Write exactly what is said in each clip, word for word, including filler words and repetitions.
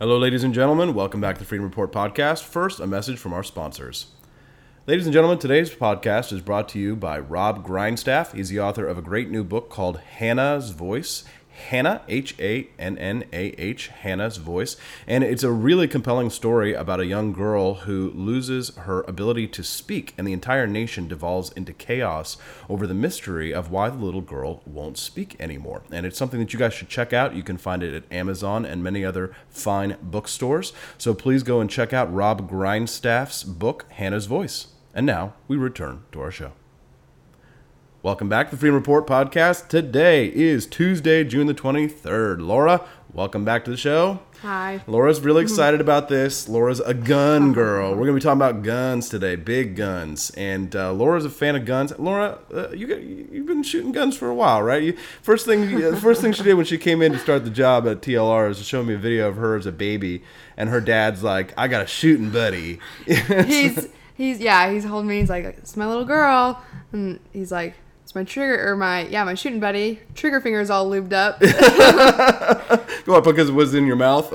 Hello, ladies and gentlemen. Welcome back to the Freedom Report podcast. First, a message from our sponsors. Ladies and gentlemen, today's podcast is brought to you by Rob Grindstaff. He's the author of a great new book called Hannah's Voice. Hannah, H A N N A H, Hannah's Voice. And it's a really compelling story about a young girl who loses her ability to speak, and the entire nation devolves into chaos over the mystery of why the little girl won't speak anymore. And it's something that you guys should check out. You can find it at Amazon and many other fine bookstores. So please go and check out Rob Grindstaff's book, Hannah's Voice. And now we return to our show. Welcome back to the Freedom Report podcast. Today is Tuesday, June the twenty-third. Laura, welcome back to the show. Hi. Laura's really excited about this. Laura's a gun girl. We're going to be talking about guns today, big guns. And uh, Laura's a fan of guns. Laura, uh, you got, you've been shooting guns for a while, right? You, first thing the first thing she did when she came in to start the job at T L R is to show me a video of her as a baby. And her dad's like, I got a shooting buddy. he's, he's, yeah, he's holding me. He's like, it's my little girl. And he's like, my trigger or my yeah my shooting buddy trigger finger's all lubed up. What, because it was in your mouth?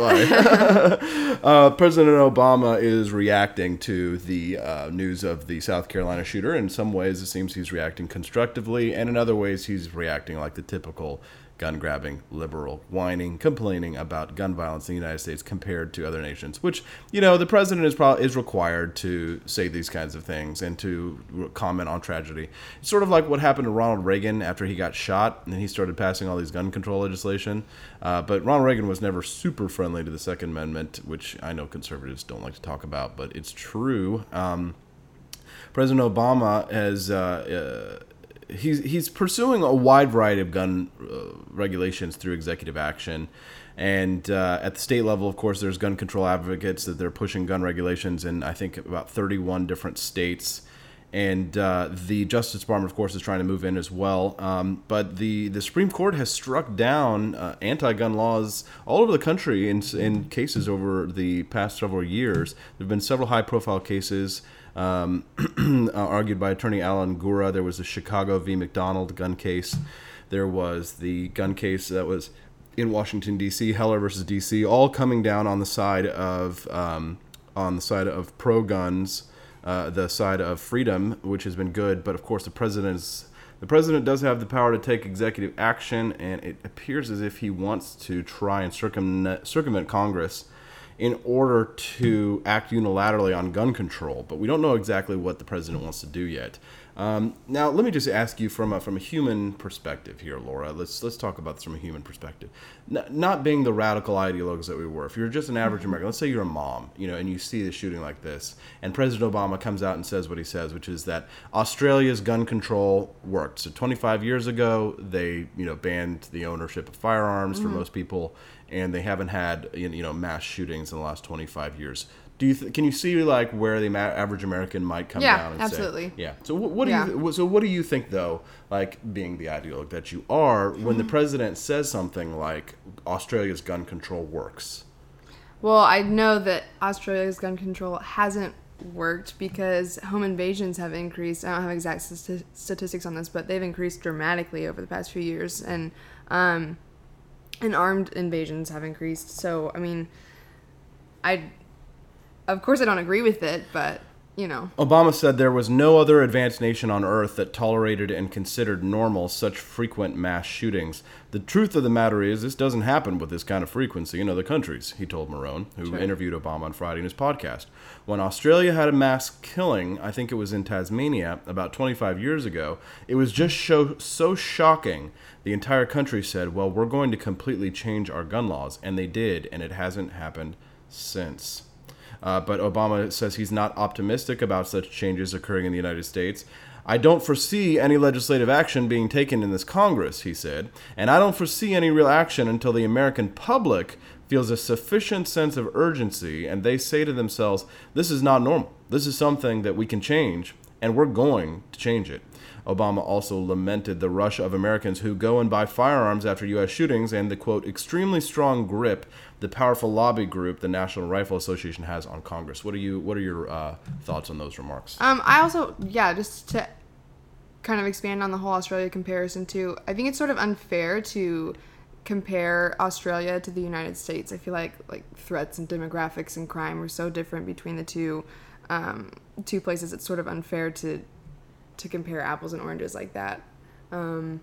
uh, President Obama is reacting to the uh, news of the South Carolina shooter. In some ways it seems he's reacting constructively, and in other ways he's reacting like the typical gun-grabbing liberal, whining, complaining about gun violence in the United States compared to other nations, which, you know, the president is probably is required to say these kinds of things and to comment on tragedy. It's sort of like what happened to Ronald Reagan after he got shot and he started passing all these gun control legislation. Uh, but Ronald Reagan was never super friendly to the Second Amendment, which I know conservatives don't like to talk about, but it's true. Um, President Obama has... Uh, uh, He's he's pursuing a wide variety of gun uh, regulations through executive action, and uh, at the state level, of course, there's gun control advocates that they're pushing gun regulations in I think about thirty-one different states, and uh, the Justice Department, of course, is trying to move in as well. Um, but the, the Supreme Court has struck down uh, anti-gun laws all over the country in in cases over the past several years. There've been several high-profile cases. Um, argued by attorney Alan Gura. There was the Chicago v. McDonald gun case. There was the gun case that was in Washington, D C, Heller versus D C, all coming down on the side of um, on the side of pro-guns, uh, the side of freedom, which has been good. But of course, the president's the president does have the power to take executive action, and it appears as if he wants to try and circumvent, circumvent Congress in order to act unilaterally on gun control, but we don't know exactly what the president wants to do yet. Um, now, let me just ask you from a, from a human perspective here, Laura. Let's let's talk about this from a human perspective. N- not being the radical ideologues that we were. If you're just an average American, let's say you're a mom, you know, and you see the shooting like this, and President Obama comes out and says what he says, which is that Australia's gun control worked. So twenty-five years ago, they you know banned the ownership of firearms mm-hmm. for most people, and they haven't had you know mass shootings in the last twenty-five years. Do you th- can you see like where the ma- average American might come yeah, down and absolutely. say, yeah. So what, what do yeah. you so what do you think though, like being the ideologue that you are, when the president says something like Australia's gun control works? Well, I know that Australia's gun control hasn't worked because home invasions have increased. I don't have exact st- statistics on this, but they've increased dramatically over the past few years, and um, and armed invasions have increased. So I mean, I. Of course, I don't agree with it, but, you know. Obama said there was no other advanced nation on earth that tolerated and considered normal such frequent mass shootings. The truth of the matter is, this doesn't happen with this kind of frequency in other countries, he told Marone, who Sure. interviewed Obama on Friday in his podcast. When Australia had a mass killing, I think it was in Tasmania, about twenty-five years ago, it was just show, so shocking. The entire country said, well, we're going to completely change our gun laws. And they did, and it hasn't happened since. Uh, but Obama says he's not optimistic about such changes occurring in the United States. I don't foresee any legislative action being taken in this Congress, he said, and I don't foresee any real action until the American public feels a sufficient sense of urgency and they say to themselves, this is not normal. This is something that we can change, and we're going to change it. Obama also lamented the rush of Americans who go and buy firearms after U S shootings and the, quote, extremely strong grip the powerful lobby group the National Rifle Association has on Congress. What are you? What are your uh, thoughts on those remarks? Um, I also, yeah, just to kind of expand on the whole Australia comparison too, I think it's sort of unfair to compare Australia to the United States. I feel like like threats and demographics and crime are so different between the two um, two places. It's sort of unfair to to compare apples and oranges like that. Um,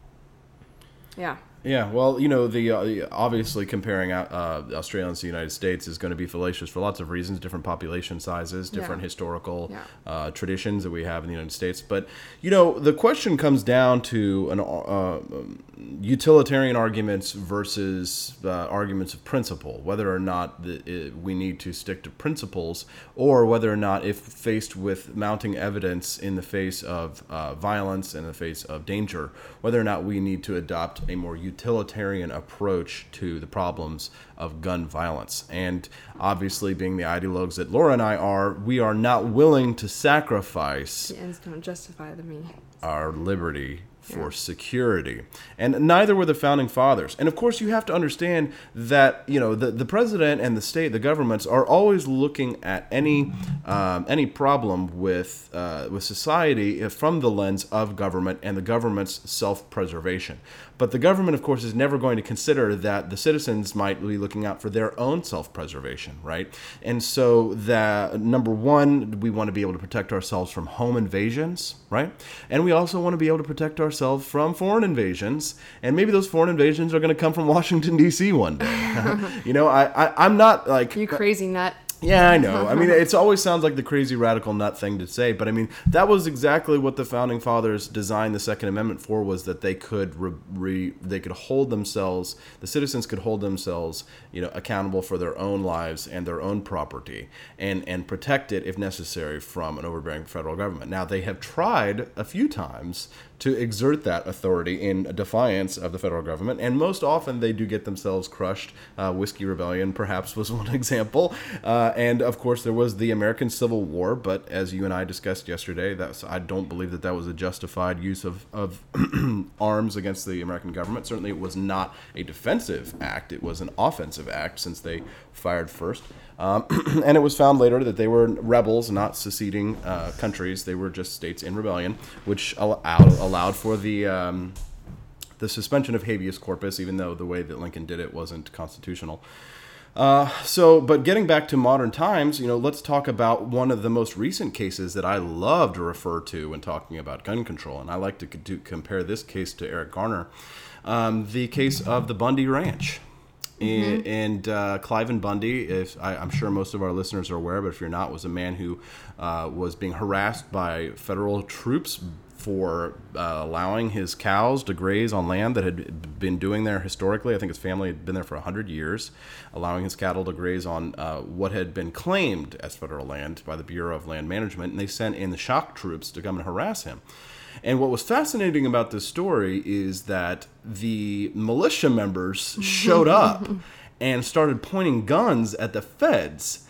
yeah. Yeah, well, you know, the uh, obviously comparing uh, Australia to the United States is going to be fallacious for lots of reasons, different population sizes, different yeah. historical yeah. Uh, traditions that we have in the United States. But, you know, the question comes down to an uh, utilitarian arguments versus uh, arguments of principle, whether or not the, it, we need to stick to principles, or whether or not, if faced with mounting evidence in the face of uh, violence, in the face of danger, whether or not we need to adopt a more utilitarian approach to the problems of gun violence. And obviously, being the ideologues that Laura and I are, we are not willing to sacrifice the ends don't justify the means. Our liberty for Yeah. security. And neither were the founding fathers. And of course, you have to understand that, you know, the, the president and the state, the governments, are always looking at any um, any problem with uh, with society from the lens of government and the government's self-preservation. But the government, of course, is never going to consider that the citizens might be looking out for their own self-preservation, right? And so that, number one, we want to be able to protect ourselves from home invasions, right? And we also want to be able to protect ourselves from foreign invasions. And maybe those foreign invasions are going to come from Washington, D C one day. You know, I, I, I'm not like... You crazy nut. Yeah, I know. I mean, it always sounds like the crazy radical nut thing to say, but I mean, that was exactly what the founding fathers designed the Second Amendment for, was that they could re, re, they could hold themselves, the citizens could hold themselves, you know, accountable for their own lives and their own property, and and protect it if necessary from an overbearing federal government. Now, they have tried a few times to exert that authority in defiance of the federal government, and most often they do get themselves crushed. Uh, Whiskey Rebellion, perhaps, was one example. Uh, and, of course, there was the American Civil War, but as you and I discussed yesterday, that's, I don't believe that that was a justified use of, of arms against the American government. Certainly it was not a defensive act. It was an offensive act, since they fired first. Um, and it was found later that they were rebels, not seceding uh, countries. They were just states in rebellion, which allowed, allowed for the um, the suspension of habeas corpus, even though the way that Lincoln did it wasn't constitutional. Uh, so, but getting back to modern times, you know, let's talk about one of the most recent cases that I love to refer to when talking about gun control. And I like to, to compare this case to Eric Garner, um, the case of the Bundy Ranch. Mm-hmm. And uh, Cliven Bundy, if I, I'm sure most of our listeners are aware, but if you're not, was a man who uh, was being harassed by federal troops for uh, allowing his cows to graze on land that had been doing there historically. I think his family had been there for one hundred years, allowing his cattle to graze on uh, what had been claimed as federal land by the Bureau of Land Management, and they sent in the shock troops to come and harass him. And what was fascinating about this story is that the militia members showed up and started pointing guns at the feds,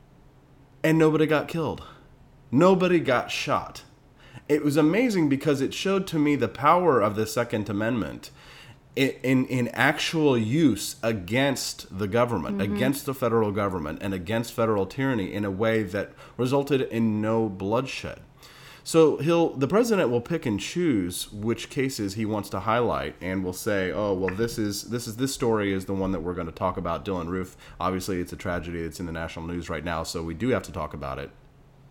and nobody got killed. Nobody got shot. It was amazing because it showed to me the power of the Second Amendment in, in, in actual use against the government, mm-hmm. against the federal government, and against federal tyranny in a way that resulted in no bloodshed. So he'll, the president will pick and choose which cases he wants to highlight, and will say, "Oh, well, this is this is this story is the one that we're going to talk about." Dylan Roof. Obviously, it's a tragedy. It's in the national news right now, so we do have to talk about it.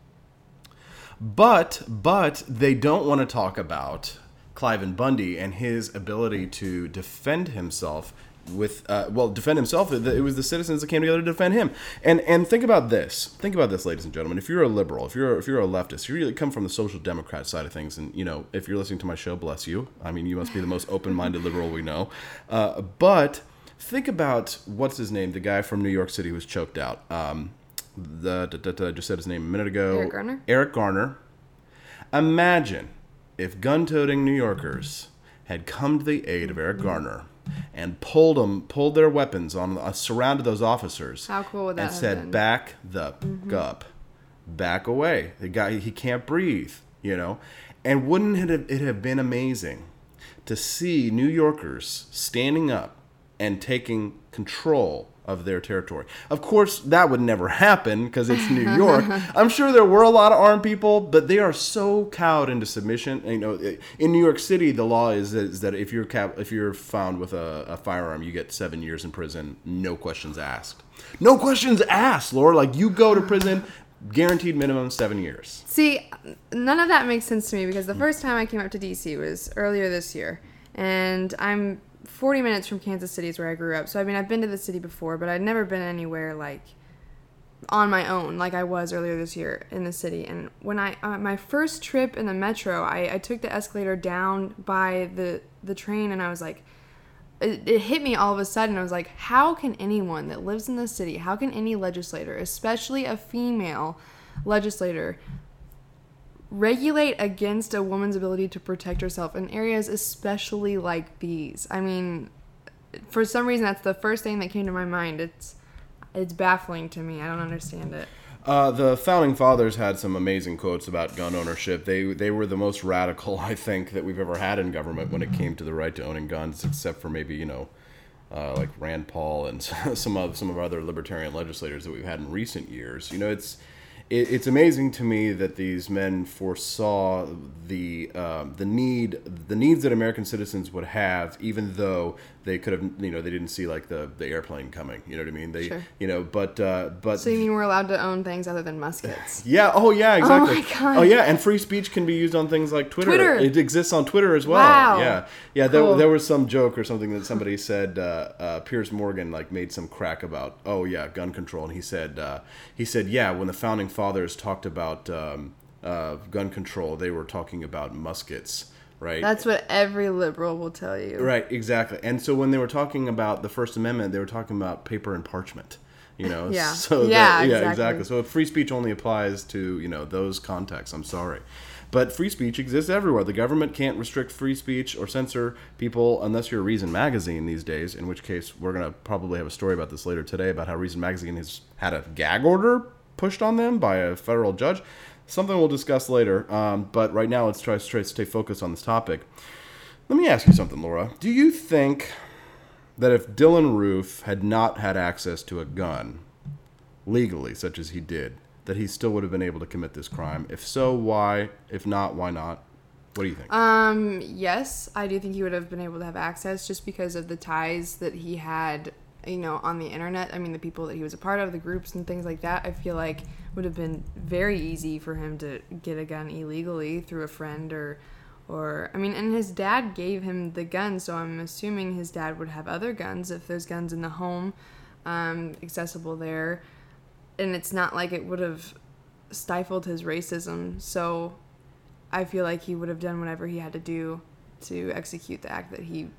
But but they don't want to talk about Cliven Bundy and his ability to defend himself with uh, well defend himself. It was the citizens that came together to defend him. And and think about this. Think about this, ladies and gentlemen. If you're a liberal, if you're if you're a leftist, if you really come from the social democrat side of things, and you know, if you're listening to my show, bless you. I mean, you must be the most open-minded liberal we know. Uh, but think about what's his name, the guy from New York City who was choked out. Um, the, the, the, the I just said his name a minute ago. Eric Garner. Eric Garner. Imagine if gun-toting New Yorkers had come to the aid of Eric Garner and pulled them, pulled their weapons on, uh, surrounded those officers. How cool would that and have said, been? "Back the mm-hmm. up, back away. The guy, he can't breathe," you know. And wouldn't it have, it have been amazing to see New Yorkers standing up and taking control of their territory. Of course, that would never happen because it's New York. I'm sure there were a lot of armed people, but they are so cowed into submission. You know, in New York City, the law is, is that if you're cap- if you're found with a, a firearm, you get seven years in prison, no questions asked. No questions asked, Laura. Like, you go to prison, guaranteed minimum seven years. See, none of that makes sense to me because the first time I came up to D C was earlier this year, and I'm forty minutes from Kansas City is where I grew up. So, I mean, I've been to the city before, but I'd never been anywhere, like, on my own, like I was earlier this year in the city. And when I, uh, my first trip in the metro, I, I took the escalator down by the, the train, and I was like, it, it hit me all of a sudden. I was like, how can anyone that lives in the city, how can any legislator, especially a female legislator, regulate against a woman's ability to protect herself in areas especially like these? I mean, for some reason, that's the first thing that came to my mind. It's it's baffling to me. I don't understand it. Uh, the founding fathers had some amazing quotes about gun ownership. They they were the most radical, I think, that we've ever had in government when it came to the right to owning guns, except for maybe, you know, uh, like Rand Paul and some of some of our other libertarian legislators that we've had in recent years. You know, it's it, it's amazing to me that these men foresaw the um, the need the needs that American citizens would have, even though they could have, you know, they didn't see like the, the airplane coming. You know what I mean? They, Sure. you know, but uh, but. So you mean we're allowed to own things other than muskets? Yeah. Oh, yeah. Exactly. Oh, my God. Oh, yeah. And free speech can be used on things like Twitter. Twitter. It exists on Twitter as well. Wow. Yeah. Yeah. There, Cool. there was some joke or something that somebody said. Uh, uh, Piers Morgan like made some crack about, oh yeah, gun control, and he said, uh, he said, yeah, when the founding fathers talked about um, uh, gun control, they were talking about muskets. Right. That's what every liberal will tell you. Right, exactly. And so when they were talking about the First Amendment, they were talking about paper and parchment, you know. Yeah. So Yeah, that, yeah, exactly. exactly. So if free speech only applies to, you know, those contexts, I'm sorry. But free speech exists everywhere. The government can't restrict free speech or censor people unless you're Reason Magazine these days, in which case we're going to probably have a story about this later today about how Reason Magazine has had a gag order pushed on them by a federal judge. Something we'll discuss later, um, but right now let's try to stay focused on this topic. Let me ask you something, Laura. Do you think that if Dylann Roof had not had access to a gun legally, such as he did, that he still would have been able to commit this crime? If so, why? If not, why not? What do you think? Um, yes, I do think he would have been able to have access just because of the ties that he had, you know, on the internet. I mean, the people that he was a part of, the groups and things like that, I feel like would have been very easy for him to get a gun illegally through a friend or, or, I mean, and his dad gave him the gun, so I'm assuming his dad would have other guns if there's guns in the home, um, accessible there. And it's not like it would have stifled his racism, so I feel like he would have done whatever he had to do to execute the act that he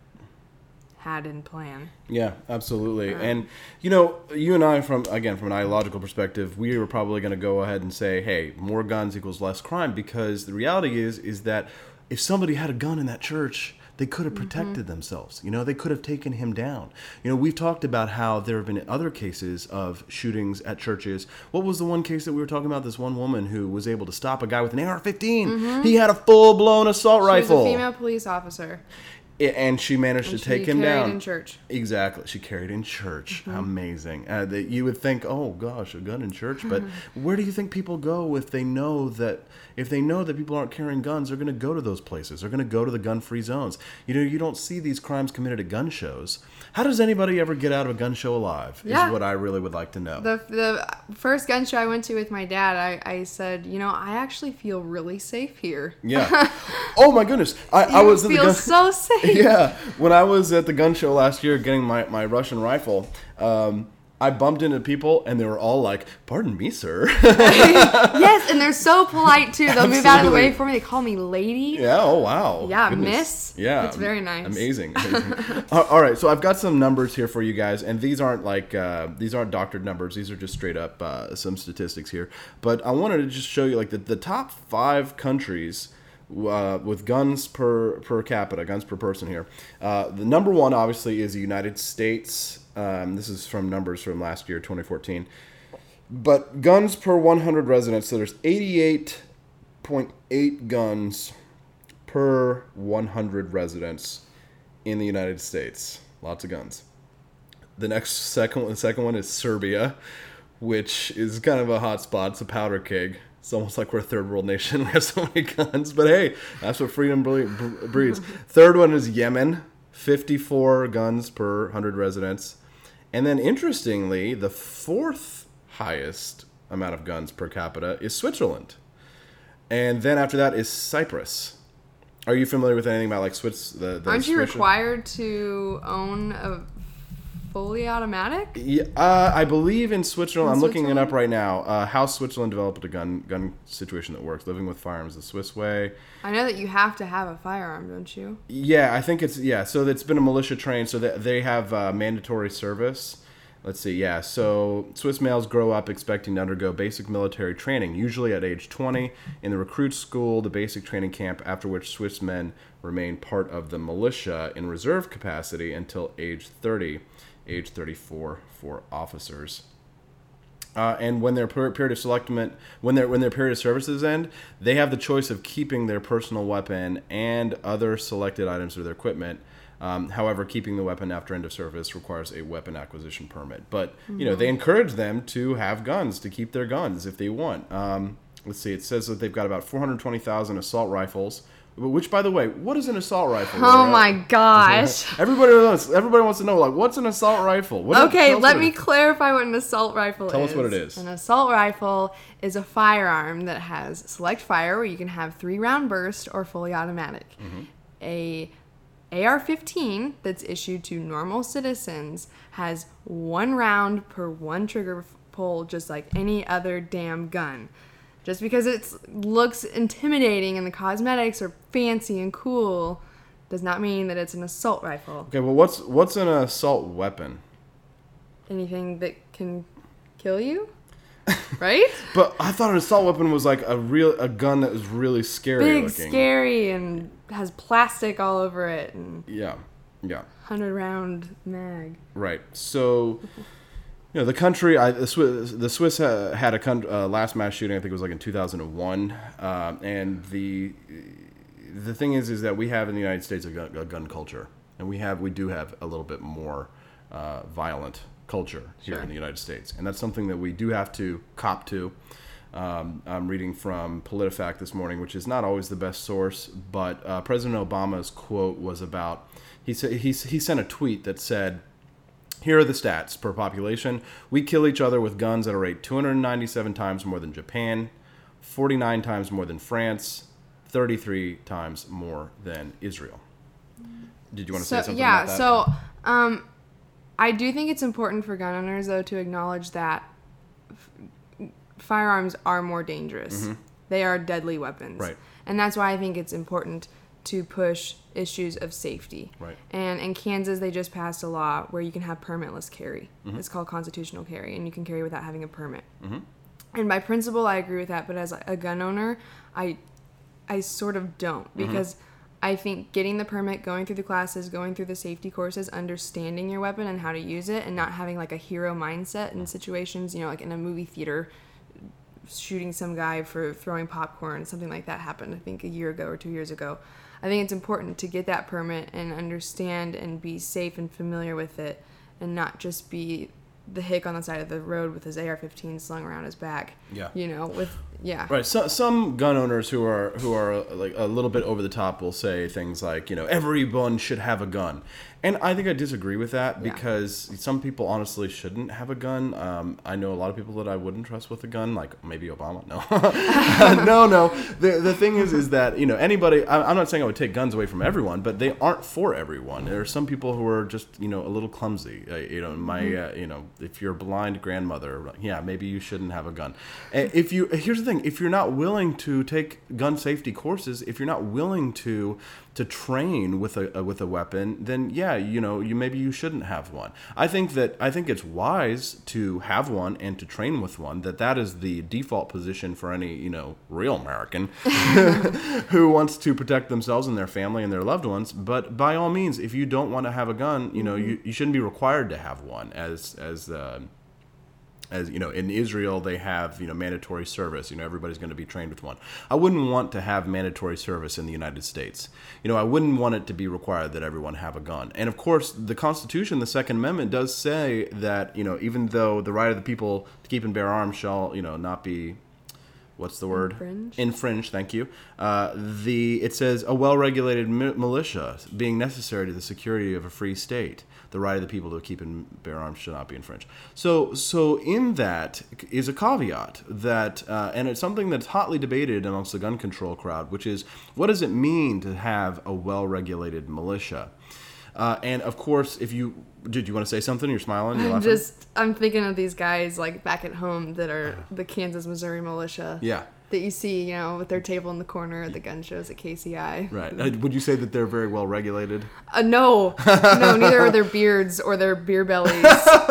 had in plan. Yeah, absolutely. Um, and, you know, you and I, from again, from an ideological perspective, we were probably going to go ahead and say, hey, more guns equals less crime, because the reality is, is that if somebody had a gun in that church, they could have protected mm-hmm. themselves. You know, they could have taken him down. You know, we've talked about how there have been other cases of shootings at churches. What was the one case that we were talking about? This one woman who was able to stop a guy with an A R fifteen. Mm-hmm. He had a full-blown assault she rifle. She was a female police officer. And she managed and to take him down. She carried down. in church. Exactly. She carried in church. Mm-hmm. Amazing. Uh, that you would think, oh gosh, a gun in church. But where do you think people go if they know that if they know that people aren't carrying guns? They're going to go to those places. They're going to go to the gun-free zones. You know, you don't see these crimes committed at gun shows. How does anybody ever get out of a gun show alive? Yeah. Is what I really would like to know. The the first gun show I went to with my dad, I, I said, you know, I actually feel really safe here. Yeah. Oh my goodness. I, I was at the gun. gun. So safe. Yeah. When I was at the gun show last year getting my, my Russian rifle, um, I bumped into people and they were all like, pardon me, sir. Yes, and they're so polite too. They'll Absolutely. move out of the way for me. They call me lady. Yeah, oh wow. Yeah, Goodness. miss. Yeah. It's very nice. Amazing. Amazing. uh, all right, so I've got some numbers here for you guys, and these aren't like, uh, these aren't doctored numbers. These are just straight up uh, some statistics here. But I wanted to just show you like the, the top five countries Uh, with guns per per capita, guns per person here. Uh, the number one, obviously, is the United States. Um, this is from numbers from last year, twenty fourteen. But guns per one hundred residents, so there's eighty-eight point eight guns per one hundred residents in the United States. Lots of guns. The next second one, the second one is Serbia, which is kind of a hot spot. It's a powder keg. It's almost like we're a third world nation. We have so many guns, but hey, that's what freedom breeds. Third one is Yemen, fifty-four guns per one hundred residents. And then interestingly, the fourth highest amount of guns per capita is Switzerland. And then after that is Cyprus. Are you familiar with anything about like Swiss? The, the Aren't you Swiss- required to own a fully automatic? Yeah, uh, I believe in Switzerland. In I'm looking it Switzerland? up right now. Uh, how Switzerland developed a gun gun situation that works. Living with firearms the Swiss way. I know that you have to have a firearm, don't you? Yeah, I think it's yeah. So it's been a militia trained, so that they have uh, mandatory service. Let's see. Yeah, so Swiss males grow up expecting to undergo basic military training, usually at age twenty, in the recruit school, the basic training camp, after which Swiss men remain part of the militia in reserve capacity until age thirty, age thirty-four for officers. Uh, and when their per- period of selectment, when their when their period of services end, they have the choice of keeping their personal weapon and other selected items of their equipment. Um, however, keeping the weapon after end of service requires a weapon acquisition permit. But, you know, they encourage them to have guns, to keep their guns if they want. Um, let's see, it says that they've got about four hundred twenty thousand assault rifles, which, by the way, what is an assault rifle? Oh Laura? my gosh. Everybody wants, everybody wants to know, like, what's an assault rifle? What Okay, tell us let what me it- clarify what an assault rifle Tell is. us what it is. An assault rifle is a firearm that has select fire where you can have three round burst or fully automatic. Mm-hmm. A A R fifteen that's issued to normal citizens has one round per one trigger pull, just like any other damn gun. Just because it looks intimidating and the cosmetics are fancy and cool does not mean that it's an assault rifle. Okay, well, what's what's an assault weapon? Anything that can kill you, right? But I thought an assault weapon was like a real a gun that was really scary Big, looking. scary, and has plastic all over it, and Yeah, yeah, hundred round mag. right. So, you know, the country, I, the Swiss, the Swiss uh, had a con- uh, last mass shooting. I think it was like in two thousand one, uh, and the the thing is, is that we have in the United States a gun, a gun culture, and we have we do have a little bit more uh, violent culture here Sure. in the United States, and that's something that we do have to cop to. Um, I'm reading from PolitiFact this morning, which is not always the best source, but uh, President Obama's quote was about, he said he, he sent a tweet that said, here are the stats per population. We kill each other with guns at a rate two hundred ninety-seven times more than Japan, forty-nine times more than France, thirty-three times more than Israel. Did you want to So say something yeah, about that? so um, I do think it's important for gun owners though to acknowledge that f- firearms are more dangerous. They are deadly weapons, Right. And that's why I think it's important to push issues of safety. Right. And in Kansas, they just passed a law where you can have permitless carry. It's called constitutional carry, and you can carry without having a permit. And by principle, I agree with that. But as a gun owner, I, I sort of don't because I think getting the permit, going through the classes, going through the safety courses, understanding your weapon and how to use it, and not having like a hero mindset in situations, you know, like in a movie theater, shooting some guy for throwing popcorn, something like that happened, I think, a year ago or two years ago. I think it's important to get that permit and understand and be safe and familiar with it and not just be the hick on the side of the road with his A R fifteen slung around his back. Yeah. You know, with, yeah. Right. So, some gun owners who are who are like a little bit over the top will say things like, you know, everyone should have a gun, and I think I disagree with that Yeah. because some people honestly shouldn't have a gun. Um, I know a lot of people that I wouldn't trust with a gun, like maybe Obama. No, no, no. The the thing is, is that you know anybody. I, I'm not saying I would take guns away from everyone, but they aren't for everyone. There are some people who are just you know a little clumsy. Uh, you know, my uh, you know if you're a blind grandmother, yeah, maybe you shouldn't have a gun. And if you here's the thing, if you're not willing to take gun safety courses, if you're not willing to to train with a, a with a weapon, then yeah, you know, you maybe you shouldn't have one. I think that I think it's wise to have one and to train with one. That that is the default position for any you know real American who wants to protect themselves and their family and their loved ones. But by all means, if you don't want to have a gun, you know, you, you shouldn't be required to have one as as uh, as you know, in Israel they have, you know, mandatory service. You know, everybody's going to be trained with one. I wouldn't want to have mandatory service in the United States. You know, I wouldn't want it to be required that everyone have a gun. And of course, the Constitution, the Second Amendment, does say that, you know, even though the right of the people to keep and bear arms shall, you know, not be, what's the word? Infringe. Infringe, thank you. Uh, the it says a well-regulated mi- militia being necessary to the security of a free state. The right of the people to keep and bear arms should not be infringed. So, so in that is a caveat that, uh, and it's something that's hotly debated amongst the gun control crowd, which is, what does it mean to have a well-regulated militia? Uh, and of course, if you did, you want to say something? You're smiling. You're I'm laughing? just, I'm thinking of these guys like back at home that are the Kansas, Missouri militia. Yeah. That you see, you know, with their table in the corner at the gun shows at K C I. Right. Uh, would you say that they're very well regulated? Uh, no, no, neither are their beards or their beer bellies.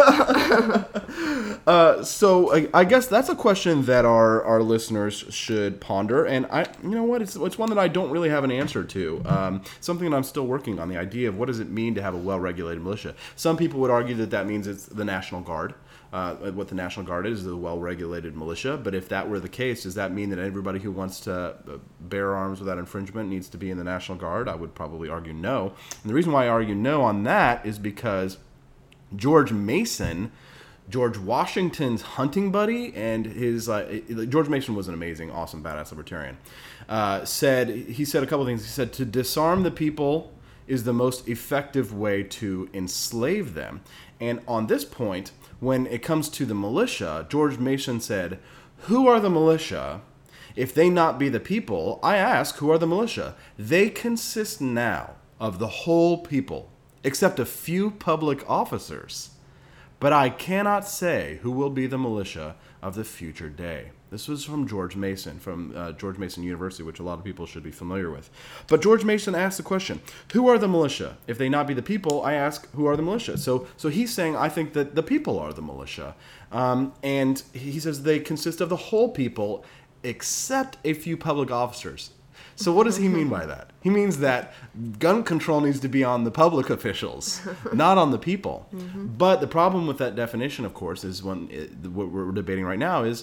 uh, so I, I guess that's a question that our, our listeners should ponder, and I, you know what, it's it's one that I don't really have an answer to. Um, something that I'm still working on, the idea of what does it mean to have a well-regulated militia. Some people would argue that that means it's the National Guard. Uh, what the National Guard is, is a well-regulated militia. But if that were the case, does that mean that everybody who wants to bear arms without infringement needs to be in the National Guard? I would probably argue no. And the reason why I argue no on that is because George Mason, George Washington's hunting buddy, and his uh, George Mason was an amazing, awesome, badass libertarian. Uh, said he said a couple things. He said to disarm the people is the most effective way to enslave them. And on this point, when it comes to the militia, George Mason said, "Who are the militia? If they not be the people, I ask, who are the militia? They consist now of the whole people, except a few public officers. But I cannot say who will be the militia of the future day." This was from George Mason, from uh, George Mason University, which a lot of people should be familiar with. But George Mason asked the question, who are the militia? If they not be the people, I ask, who are the militia? So so he's saying, I think that the people are the militia. Um, and he says they consist of the whole people, except a few public officers. So what does he mean by that? He means that gun control needs to be on the public officials, not on the people. Mm-hmm. But the problem with that definition, of course, is when it, what we're debating right now is,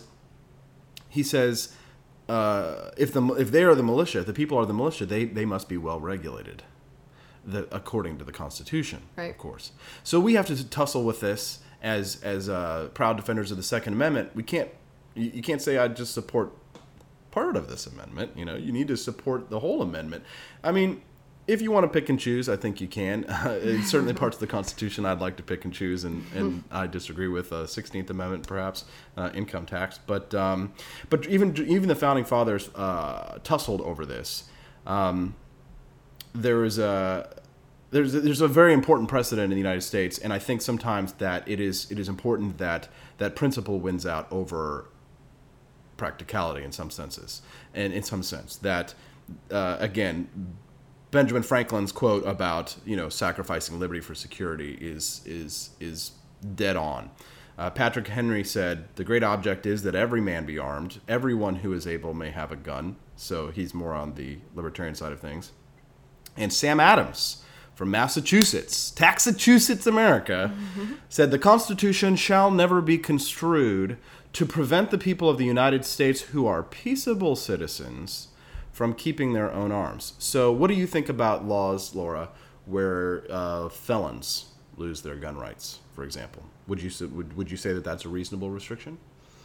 he says, uh, if the if they are the militia, if the people are the militia, they, they must be well regulated, the, according to the Constitution, right. Of course. So we have to tussle with this as as uh, proud defenders of the Second Amendment. We can't you, you can't say I just support part of this amendment. You know, you need to support the whole amendment. I mean, if you want to pick and choose, I think you can. Uh, it's certainly parts of the Constitution I'd like to pick and choose, and, and I disagree with uh, sixteenth Amendment, perhaps, uh, income tax. But um, but even even the Founding Fathers uh, tussled over this. Um, there is a there's a, there's a very important precedent in the United States, and I think sometimes that it is it is important that that principle wins out over practicality in some senses, and in some sense that uh, again. Benjamin Franklin's quote about, you know, sacrificing liberty for security is is is dead on. Uh, Patrick Henry said, "The great object is that every man be armed. Everyone who is able may have a gun." So he's more on the libertarian side of things. And Sam Adams from Massachusetts, Taxachusetts, America, mm-hmm. said, "The Constitution shall never be construed to prevent the people of the United States who are peaceable citizens from keeping their own arms." So what do you think about laws, Laura, where uh, felons lose their gun rights, for example? Would you would, would you say that that's a reasonable restriction?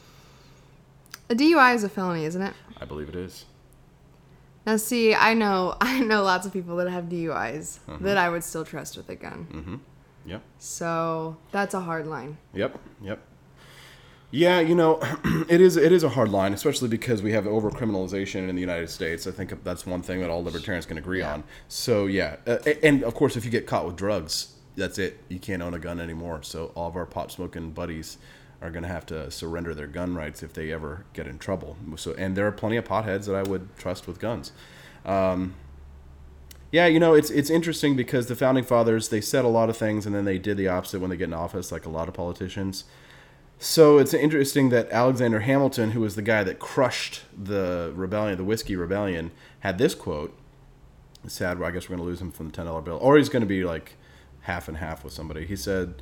A D U I is a felony, isn't it? I believe it is. Now, see, I know I know lots of people that have D U Is mm-hmm. that I would still trust with a gun. Mm-hmm. Yep. So that's a hard line. Yep. Yep. Yeah, you know, it is it is a hard line, especially because we have over-criminalization in the United States. I think that's one thing that all libertarians can agree yeah. on. So, yeah. Uh, and, of course, if you get caught with drugs, that's it. You can't own a gun anymore. So all of our pot-smoking buddies are going to have to surrender their gun rights if they ever get in trouble. So, and there are plenty of potheads that I would trust with guns. Um, yeah, you know, it's it's interesting because the Founding Fathers, they said a lot of things, and then they did the opposite when they get in office, like a lot of politicians. So it's interesting that Alexander Hamilton, who was the guy that crushed the rebellion, the Whiskey Rebellion, had this quote. It's sad, I guess we're going to lose him from the ten dollar bill. Or he's going to be like half and half with somebody. He said,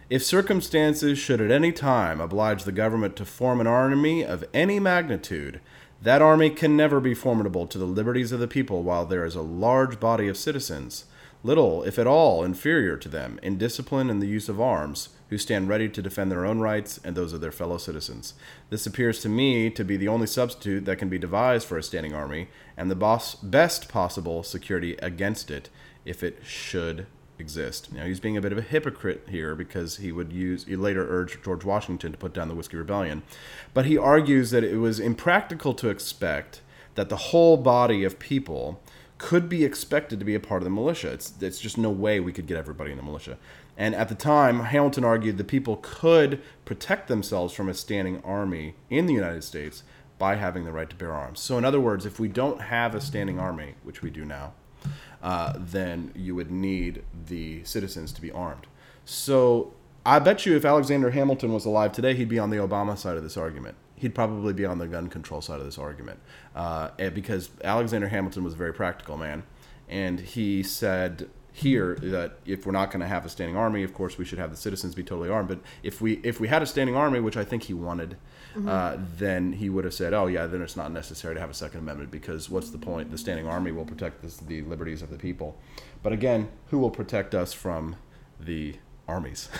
If circumstances should at any time oblige the government to form an army of any magnitude, that army can never be formidable to the liberties of the people while there is a large body of citizens, little, if at all, inferior to them in discipline and the use of arms, who stand ready to defend their own rights and those of their fellow citizens. This appears to me to be the only substitute that can be devised for a standing army, and the boss, best possible security against it, if it should exist. Now, he's being a bit of a hypocrite here because he would use, he later urged George Washington to put down the Whiskey Rebellion, but he argues that it was impractical to expect that the whole body of people could be expected to be a part of the militia. It's, it's just no way we could get everybody in the militia. And at the time, Hamilton argued the people could protect themselves from a standing army in the United States by having the right to bear arms. So in other words, if we don't have a standing army, which we do now, uh, then you would need the citizens to be armed. So I bet you if Alexander Hamilton was alive today, he'd be on the Obama side of this argument. He'd probably be on the gun control side of this argument, uh, because Alexander Hamilton was a very practical man, and he said here that if we're not going to have a standing army, of course we should have the citizens be totally armed. But if we if we had a standing army, which I think he wanted, mm-hmm. uh, then he would have said, oh yeah, then it's not necessary to have a Second Amendment, because what's the point? The standing army will protect this, the liberties of the people. But again, who will protect us from the armies?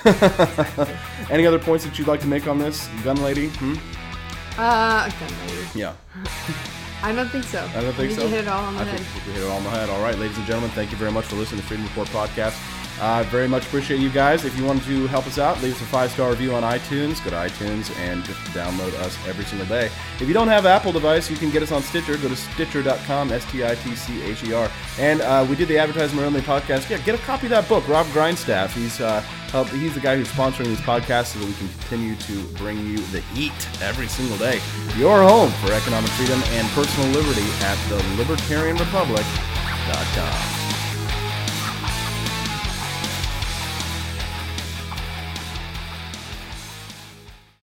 Any other points that you'd like to make on this, gun lady? Hmm? Uh, gun lady. Yeah. I don't think so. I don't think I think so. you hit it all on the I head. think we hit it all on the head. All right, ladies and gentlemen, thank you very much for listening to Freedom Report Podcast. I uh, very much appreciate you guys. If you want to help us out, leave us a five-star review on iTunes. Go to iTunes and just download us every single day. If you don't have an Apple device, you can get us on Stitcher. Go to stitcher dot com, S T I T C H E R. And uh, we did the Advertisement Only podcast. Yeah, get a copy of that book. Rob Grindstaff. He's uh, helped, he's the guy who's sponsoring these podcasts so that we can continue to bring you the heat every single day. Your home for economic freedom and personal liberty at the libertarian republic dot com.